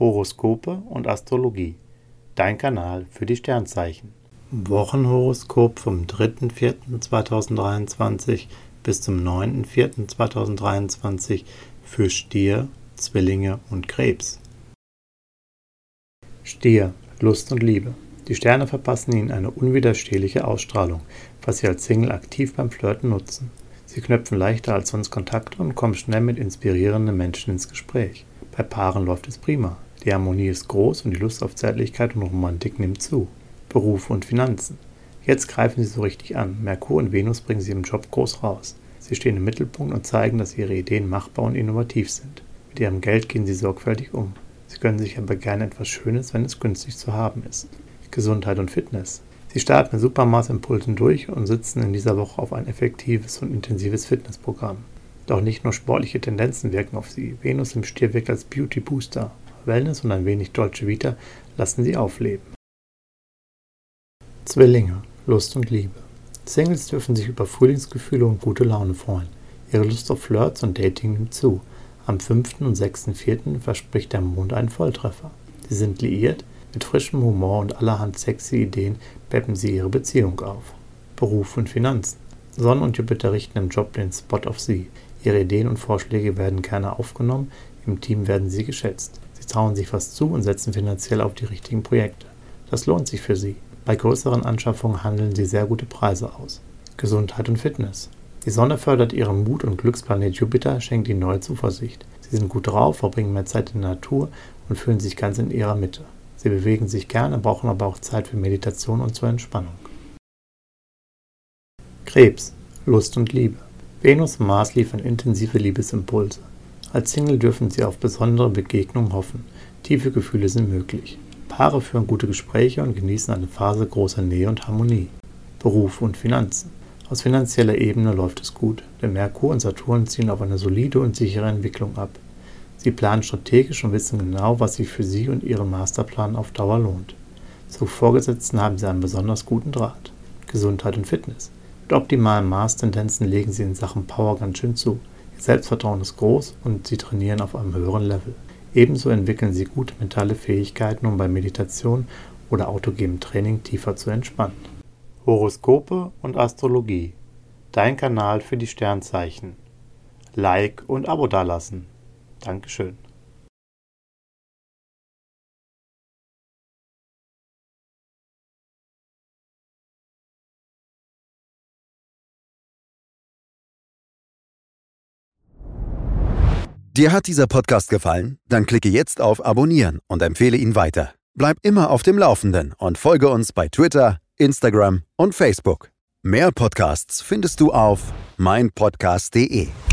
Horoskope und Astrologie. Dein Kanal für die Sternzeichen. Wochenhoroskop vom 3.4.2023 bis zum 9.4.2023 für Stier, Zwillinge und Krebs. Stier, Lust und Liebe. Die Sterne verpassen Ihnen eine unwiderstehliche Ausstrahlung, was Sie als Single aktiv beim Flirten nutzen. Sie knüpfen leichter als sonst Kontakte und kommen schnell mit inspirierenden Menschen ins Gespräch. Bei Paaren läuft es prima. Die Harmonie ist groß und die Lust auf Zärtlichkeit und Romantik nimmt zu. Beruf und Finanzen. Jetzt greifen Sie so richtig an. Merkur und Venus bringen Sie im Job groß raus. Sie stehen im Mittelpunkt und zeigen, dass Ihre Ideen machbar und innovativ sind. Mit Ihrem Geld gehen Sie sorgfältig um. Sie gönnen sich aber gerne etwas Schönes, wenn es günstig zu haben ist. Gesundheit und Fitness. Sie starten mit Supermaßimpulsen durch und sitzen in dieser Woche auf ein effektives und intensives Fitnessprogramm. Doch nicht nur sportliche Tendenzen wirken auf Sie. Venus im Stier wirkt als Beauty Booster. Wellness und ein wenig Dolce Vita lassen Sie aufleben. Zwillinge, Lust und Liebe. Singles dürfen sich über Frühlingsgefühle und gute Laune freuen. Ihre Lust auf Flirts und Dating nimmt zu. Am 5. und 6.4. verspricht der Mond einen Volltreffer. Sie sind liiert, mit frischem Humor und allerhand sexy Ideen peppen Sie Ihre Beziehung auf. Beruf und Finanzen. Sonne und Jupiter richten im Job den Spot auf Sie. Ihre Ideen und Vorschläge werden gerne aufgenommen, im Team werden Sie geschätzt. Sie trauen sich was zu und setzen finanziell auf die richtigen Projekte. Das lohnt sich für Sie. Bei größeren Anschaffungen handeln Sie sehr gute Preise aus. Gesundheit und Fitness. Die Sonne fördert Ihren Mut und Glücksplanet Jupiter schenkt Ihnen neue Zuversicht. Sie sind gut drauf, verbringen mehr Zeit in der Natur und fühlen sich ganz in Ihrer Mitte. Sie bewegen sich gerne, brauchen aber auch Zeit für Meditation und zur Entspannung. Krebs, Lust und Liebe. Venus und Mars liefern intensive Liebesimpulse. Als Single dürfen Sie auf besondere Begegnungen hoffen. Tiefe Gefühle sind möglich. Paare führen gute Gespräche und genießen eine Phase großer Nähe und Harmonie. Beruf und Finanzen. Aus finanzieller Ebene läuft es gut, denn Merkur und Saturn ziehen auf eine solide und sichere Entwicklung ab. Sie planen strategisch und wissen genau, was sich für Sie und Ihren Masterplan auf Dauer lohnt. Zu Vorgesetzten haben Sie einen besonders guten Draht. Gesundheit und Fitness. Mit optimalen Mars-Tendenzen legen Sie in Sachen Power ganz schön zu. Ihr Selbstvertrauen ist groß und Sie trainieren auf einem höheren Level. Ebenso entwickeln Sie gute mentale Fähigkeiten, um bei Meditation oder autogenem Training tiefer zu entspannen. Horoskope und Astrologie. Dein Kanal für die Sternzeichen. Like und Abo dalassen. Dankeschön. Dir hat dieser Podcast gefallen? Dann klicke jetzt auf Abonnieren und empfehle ihn weiter. Bleib immer auf dem Laufenden und folge uns bei Twitter, Instagram und Facebook. Mehr Podcasts findest du auf meinpodcast.de.